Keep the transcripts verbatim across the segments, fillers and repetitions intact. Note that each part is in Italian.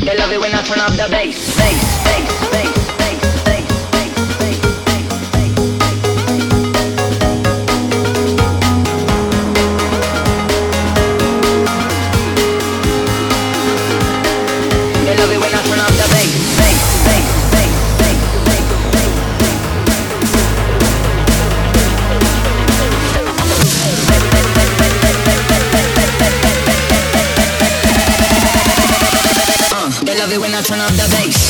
They love it when I turn up the bass, bass, bass, bass, bass, bass, bass, bass, bass, They love it when I turn up the bass, bass, bass, bass, bass, bass, uh, they love it when I turn up the bass.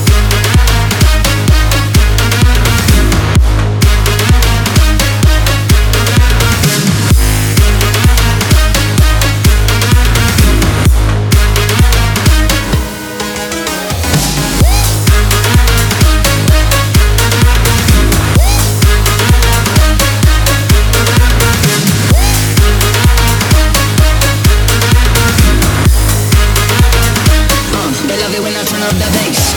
They love it when I turn up the bass.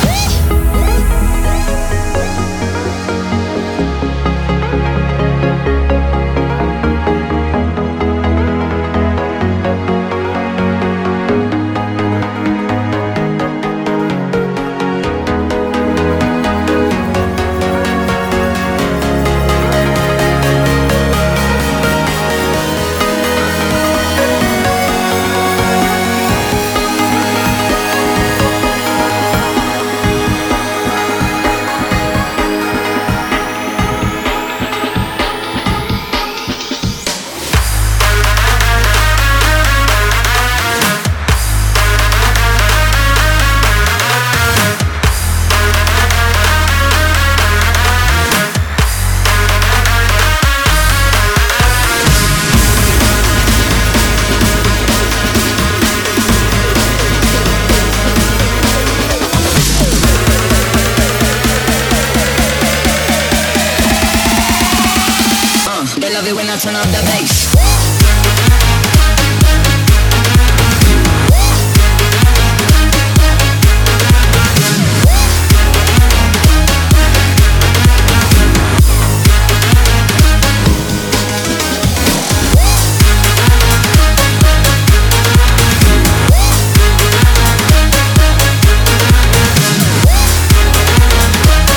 They love it when I turn up the bass.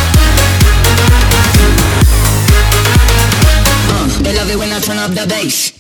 They love it when I turn up the bass.